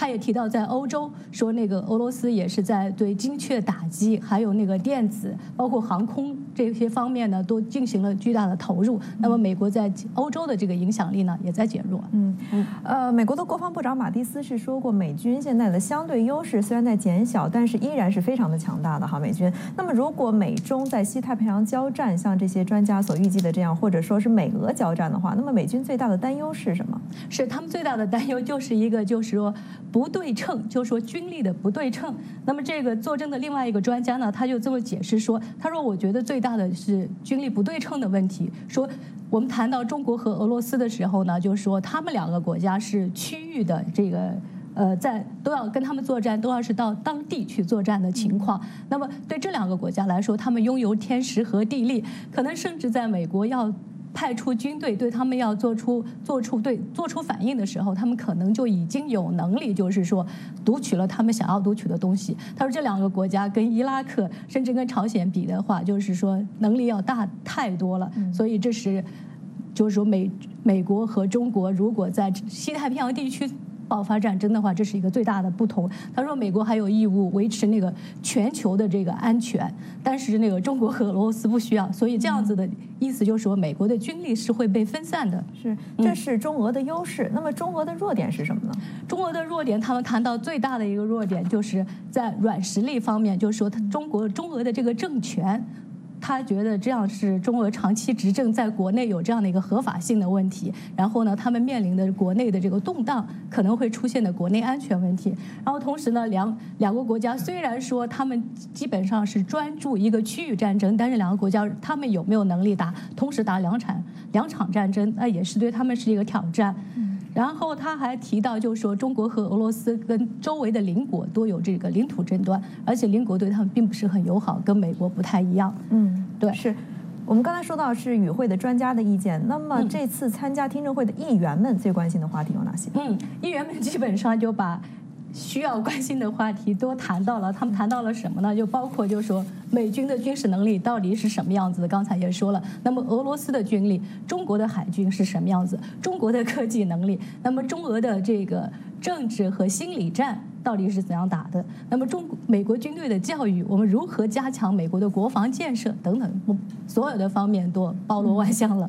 S14: 他也提到在欧洲说那个俄罗斯也是在对精确打击，还有那个电子，包括航空这些方面呢，都进行了巨大的投入。那么美国在欧洲的这个影响力呢，也在减弱。
S12: 美国的国防部长马蒂斯是说过，美军现在的相对优势虽然在减小，但是依然是非常的强大的哈。美军，那么如果美中在西太平洋交战，像这些专家所预计的这样，或者说是美俄交战的话，那么美军最大的担忧是什么？
S14: 是他们最大的担忧就是一个就是说不对称，就是说军力的不对称。那么这个作证的另外一个专家呢，他就这么解释说，他说我觉得最大的是军力不对称的问题。说我们谈到中国和俄罗斯的时候呢，就是说他们两个国家是区域的这个。都要跟他们作战，都要是到当地去作战的情况。那么对这两个国家来说，他们拥有天时和地利，可能甚至在美国要派出军队对他们要做出反应的时候，他们可能就已经有能力，就是说读取了他们想要读取的东西。他说这两个国家跟伊拉克甚至跟朝鲜比的话，就是说能力要大太多了。所以这是就是说美国和中国如果在西太平洋地区爆发战争的话，这是一个最大的不同。他说，美国还有义务维持那个全球的这个安全，但是那个中国和俄罗斯不需要，所以这样子的意思就是说，美国的军力是会被分散的。
S12: 这是中俄的优势。那么中俄的弱点是什么呢？
S14: 中俄的弱点，他们谈到最大的一个弱点就是在软实力方面，就是说中俄的这个政权。他觉得这样是中俄长期执政在国内有这样的一个合法性的问题，然后呢，他们面临的国内的这个动荡可能会出现的国内安全问题。然后同时呢，两个国家虽然说他们基本上是专注一个区域战争，但是两个国家他们有没有能力同时打两场战争，那也是对他们是一个挑战。然后他还提到，就是说中国和俄罗斯跟周围的邻国都有这个领土争端，而且邻国对他们并不是很友好，跟美国不太一样。对，
S12: 是我们刚才说到是与会的专家的意见，那么这次参加听证会的议员们最关心的话题有哪些？
S14: 议员们基本上就把需要关心的话题都谈到了。他们谈到了什么呢？就包括就是说美军的军事能力到底是什么样子的，刚才也说了。那么俄罗斯的军力，中国的海军是什么样子？中国的科技能力，那么中俄的这个政治和心理战到底是怎样打的？那么美国军队的教育，我们如何加强美国的国防建设等等，所有的方面都包罗万象了。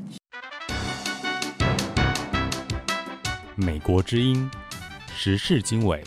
S15: 美国之音，时事经纬。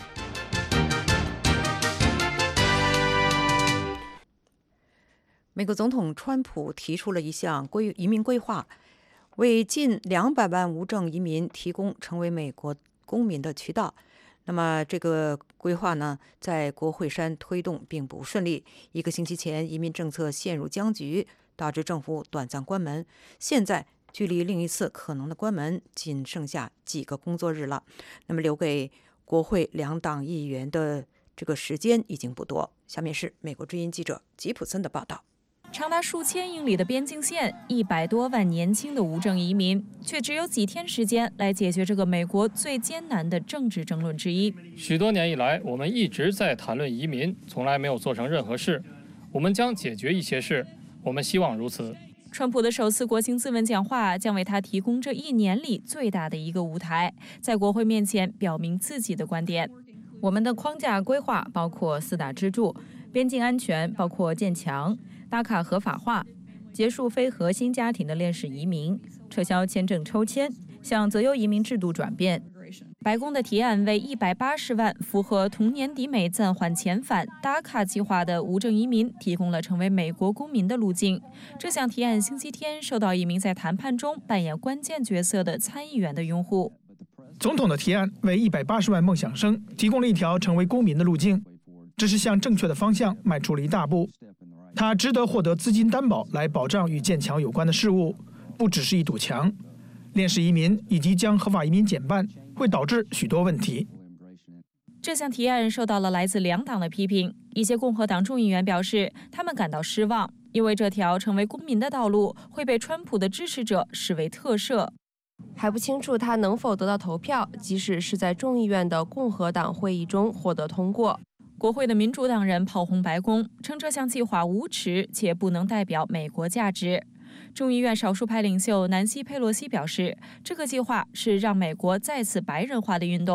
S3: 美国总统川普提出了一项移民规划，为近200万无证移民提供成为美国公民的渠道。那么这个规划呢，在国会山推动并不顺利。1个星期前，移民政策陷入僵局，导致政府短暂关门。现在距离另一次可能的关门仅剩下几个工作日了。那么留给国会2党议员的这个时间已经不多。下面是美国之音记者吉普森的报道。
S16: 长达数千英里的边境线，100多万年轻的无证移民，却只有几天时间来解决这个美国最艰难的政治争论之一。
S25: 许多年以来，我们一直在谈论移民，从来没有做成任何事。我们将解决一些事，我们希望如此。
S16: 川普的首次国情咨文讲话将为他提供这1年里最大的一个舞台，在国会面前表明自己的观点。我们的框架规划包括4大支柱：边境安全，包括建墙。打卡合法化，结束非核心家庭的链式移民，撤销签证抽签，向择优移民制度转变。白宫的提案为180万符合同年底美暂缓遣返打卡计划的无证移民提供了成为美国公民的路径。这项提案星期天受到一名在谈判中扮演关键角色的参议员的拥护。
S13: 总统的提案为180万梦想生提供了一条成为公民的路径，这是向正确的方向迈出了一大步。他值得获得资金担保来保障与建墙有关的事务，不只是一堵墙。链式移民以及将合法移民减半会导致许多问题。
S16: 这项提案受到了来自2党的批评。一些共和党众议员表示，他们感到失望，因为这条成为公民的道路会被川普的支持者视为特赦。
S17: 还不清楚他能否得到投票，即使是在众议院的共和党会议中获得通过。
S16: 国会的民主党人炮轰白宫，称这项计划无耻且不能代表美国价值。众议院少数派领袖南希·佩洛西表示，这个计划是让美国再次白人化的运动。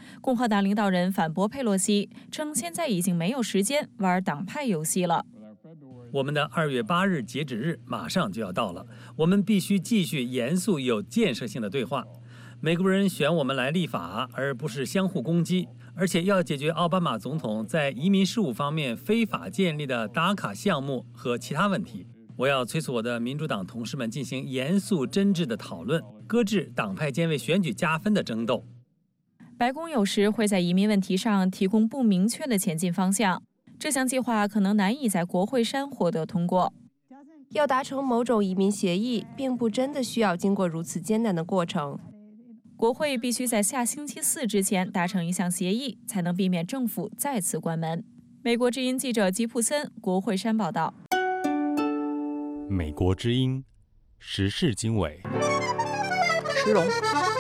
S16: 共和党领导人反驳佩洛西，称现在已经没有时间玩党派游戏了。
S1: 我们的2月8日截止日马上就要到了，我们必须继续严肃有建设性的对话。美国人选我们来立法，而不是相互攻击，而且要解决奥巴马总统在移民事务方面非法建立的打卡项目和其他问题。我要催促我的民主党同事们进行严肃真挚的讨论，搁置党派间为选举加分的争斗。
S16: 白宫有时会在移民问题上提供不明确的前进方向，这项计划可能难以在国会山获得通过。
S17: 要达成某种移民协议，并不真的需要经过如此艰难的过程。
S16: 国会必须在下星期4之前达成一项协议，才能避免政府再次关门。美国之音记者吉普森，国会山报道。
S15: 美国之音时事经纬。
S3: 石荣，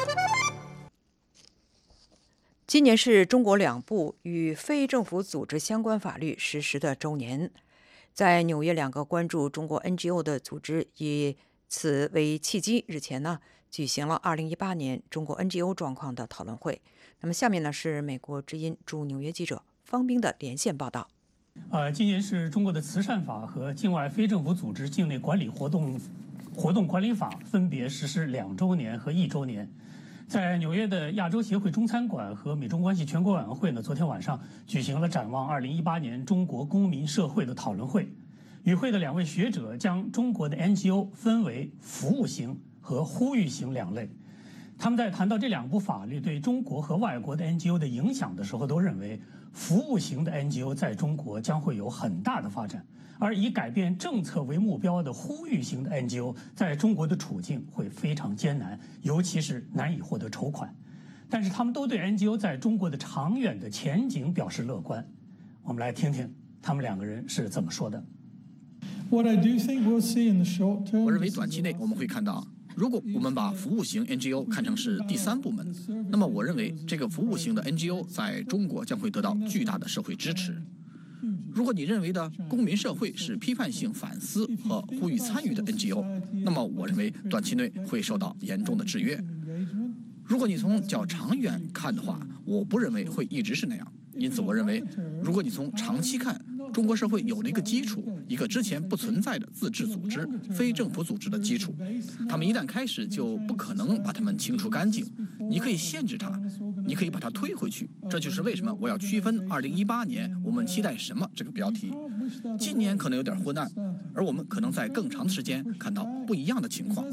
S3: 今年是中国2部与非政府组织相关法律实施的周年。在纽约2个关注中国 NGO 的组织以此为契机，日前呢举行了2018年中国 NGO 状况的讨论会。那么下面呢是美国之音驻纽约记者方冰的连线报道。
S19: 今年是中国的慈善法和境外非政府组织境内管理活动管理法分别实施2周年和1周年。在纽约的亚洲协会中餐馆和美中关系全国委员会呢，昨天晚上举行了展望2018年中国公民社会的讨论会。与会的2位学者将中国的 NGO 分为服务型和呼吁型2类。他们在谈到这2部法律对中国和外国的 NGO 的影响的时候，都认为服务型的 NGO 在中国将会有很大的发展，而以改变政策为目标的呼吁型的 NGO 在中国的处境会非常艰难，尤其是难以获得筹款。但是他们都对 NGO 在中国的长远的前景表示乐观。我们来听听他们2个人是怎么说的。
S20: 我认为短期内我们会看到，如果我们把服务型 NGO 看成是第3部门，那么我认为这个服务型的 NGO 在中国将会得到巨大的社会支持。如果你认为的公民社会是批判性反思和呼吁参与的 NGO， 那么我认为短期内会受到严重的制约。如果你从较长远看的话，我不认为会一直是那样。因此我认为，如果你从长期看，中国社会有了一个基础，一个之前不存在的自治组织、非政府组织的基础。他们一旦开始，就不可能把它们清除干净。你可以限制它，你可以把它推回去。这就是为什么我要区分2018年我们期待什么这个标题。今年可能有点昏暗，而我们可能在更长的时间看到不一样的情况。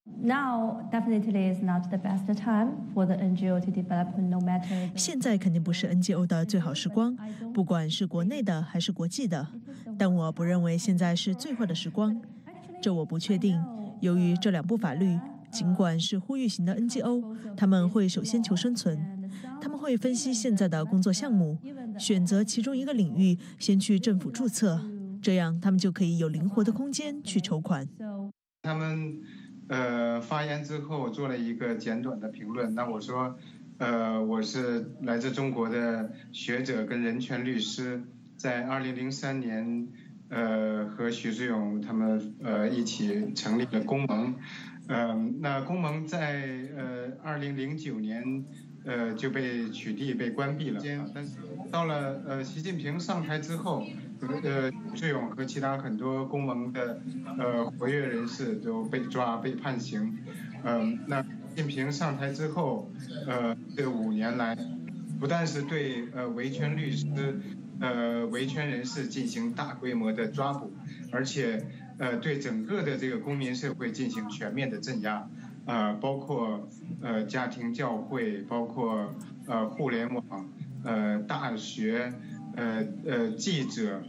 S21: Now definitely is not the best time for the NGO to develop, no matter.
S22: 现在肯定不是 NGO 的最好时光，不管是国内的还是国际的。但我不认为现在是最坏的时光，这我不确定。由于这2部法律，尽管是呼吁型的 NGO， 他们会首先求生存，他们会分析现在的工作项目，选择其中一个领域先去政府注册，这样他们就可以有灵活的空间去筹款。
S23: 他们发言之后做了一个简短的评论。那我说，我是来自中国的学者跟人权律师，在2003年，和徐志勇他们一起成立了公盟。那公盟在2009年就被取缔被关闭了。但是到了习近平上台之后，徐志勇和其他很多公盟的活跃人士都被抓被判刑。那习近平上台之后，这5年来，不但是对维权律师、维权人士进行大规模的抓捕，而且对整个的这个公民社会进行全面的镇压，包括家庭教会，包括互联网、大学、记者，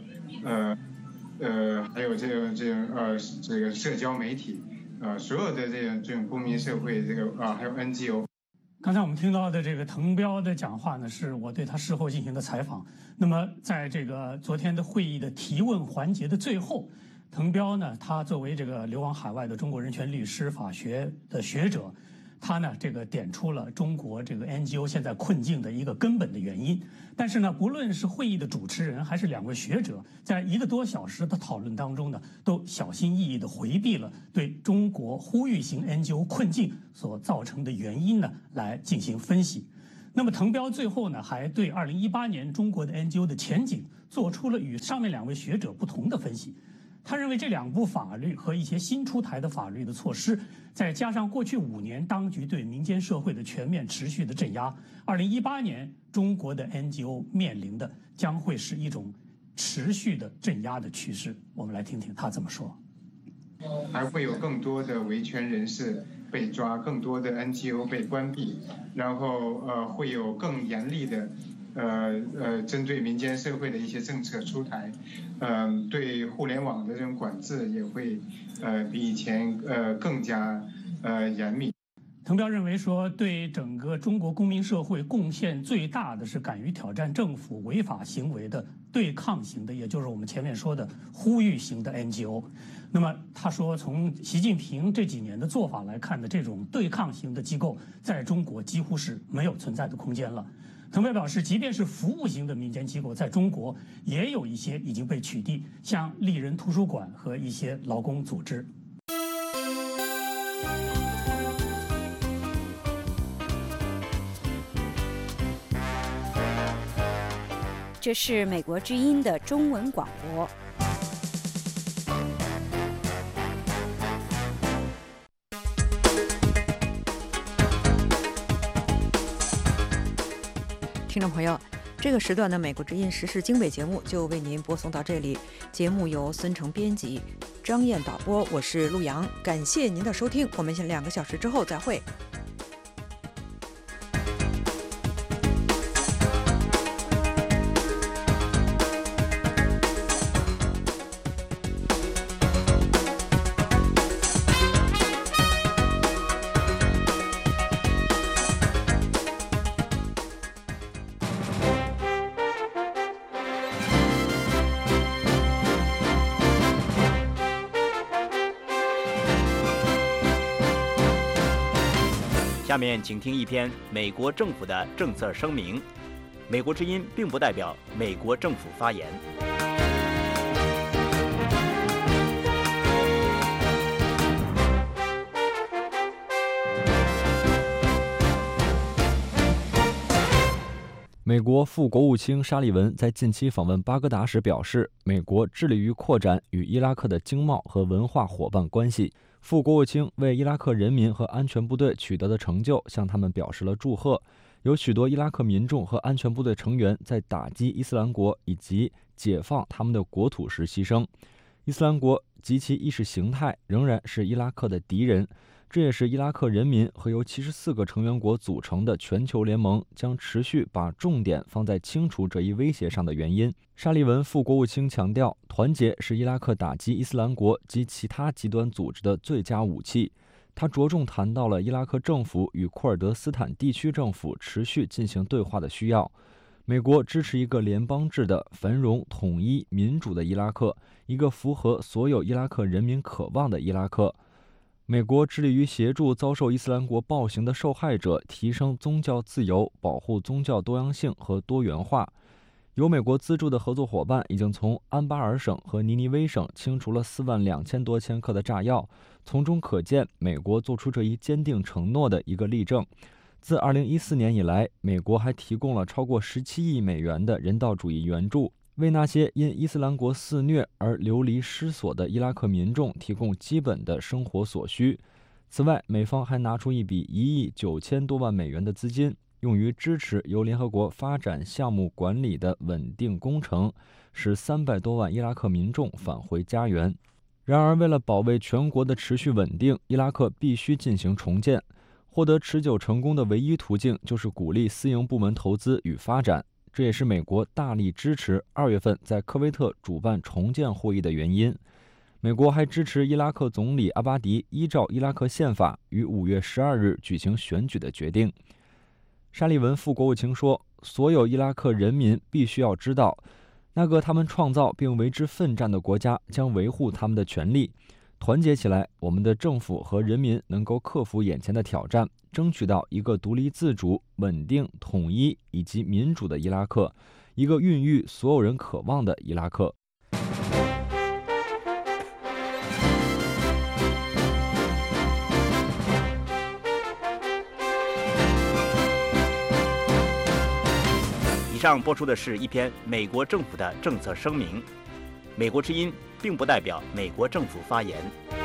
S23: 还有这个社交媒体，所有的这种公民社会，还有 NGO。
S19: 刚才我们听到的这个滕彪的讲话呢，是我对他事后进行的采访。那么在这个昨天的会议的提问环节的最后，滕彪呢，他作为这个流亡海外的中国人权律师、法学的学者，他呢这个点出了中国这个 NGO 现在困境的一个根本的原因。但是呢，不论是会议的主持人还是2位学者，在1个多小时的讨论当中呢，都小心翼翼地回避了对中国呼吁型 NGO 困境所造成的原因呢来进行分析。 那么滕彪最后呢，还对2018年中国的 NGO 的前景做出了与上面2位学者不同的分析。他认为这2部法律和一些新出台的法律的措施，再加上过去5年当局对民间社会的全面持续的镇压，2018年中国的 NGO 面临的将会是一种持续的镇压的趋势。我们来听听他怎么说。
S23: 还会有更多的维权人士被抓，更多的 NGO 被关闭，然后会有更严厉的针对民间社会的一些政策出台，对互联网的这种管制也会比以前更加严密。
S19: 滕彪认为说，对整个中国公民社会贡献最大的是敢于挑战政府违法行为的对抗型的，也就是我们前面说的呼吁型的 NGO。那么他说，从习近平这几年的做法来看呢，这种对抗型的机构在中国几乎是没有存在的空间了。滕彪表示，即便是服务型的民间机构，在中国也有一些已经被取缔，像丽人图书馆和一些劳工组织。
S2: 这是美国之音的中文广播。
S3: 听众朋友，这个时段的美国之音时事经纬节目就为您播送到这里。节目由孙成编辑，张燕导播，我是陆阳，感谢您的收听，我们2个小时之后再会。
S5: 下面请听一篇美国政府的政策声明。美国之音并不代表美国政府发言。
S6: 美国副国务卿沙利文在近期访问巴格达时表示，美国致力于扩展与伊拉克的经贸和文化伙伴关系。副国务卿为伊拉克人民和安全部队取得的成就向他们表示了祝贺。有许多伊拉克民众和安全部队成员在打击伊斯兰国以及解放他们的国土时牺牲。伊斯兰国及其意识形态仍然是伊拉克的敌人，这也是伊拉克人民和由74个成员国组成的全球联盟将持续把重点放在清除这一威胁上的原因。沙利文副国务卿强调，团结是伊拉克打击伊斯兰国及其他极端组织的最佳武器。他着重谈到了伊拉克政府与库尔德斯坦地区政府持续进行对话的需要。美国支持一个联邦制的繁荣、统一、民主的伊拉克，一个符合所有伊拉克人民渴望的伊拉克。美国致力于协助遭受伊斯兰国暴行的受害者提升宗教自由，保护宗教多样性和多元化。由美国资助的合作伙伴已经从安巴尔省和尼尼微省清除了42000多千克的炸药，从中可见美国做出这一坚定承诺的一个例证。自2014年以来，美国还提供了超过17亿美元的人道主义援助，为那些因伊斯兰国肆虐而流离失所的伊拉克民众提供基本的生活所需。此外，美方还拿出一笔1亿9000多万美元的资金，用于支持由联合国发展项目管理的稳定工程，使300多万伊拉克民众返回家园。然而，为了保卫全国的持续稳定，伊拉克必须进行重建。获得持久成功的唯一途径就是鼓励私营部门投资与发展，这也是美国大力支持2月份在科威特主办重建会议的原因。美国还支持伊拉克总理阿巴迪依照伊拉克宪法于5月12日举行选举的决定。沙利文副国务卿说，所有伊拉克人民必须要知道，那个他们创造并为之奋战的国家将维护他们的权利。团结起来，我们的政府和人民能够克服眼前的挑战，争取到一个独立自主、稳定、统一以及民主的伊拉克，一个孕育所有人渴望的伊拉克。
S5: 上播出的是一篇美国政府的政策声明。美国之音并不代表美国政府发言。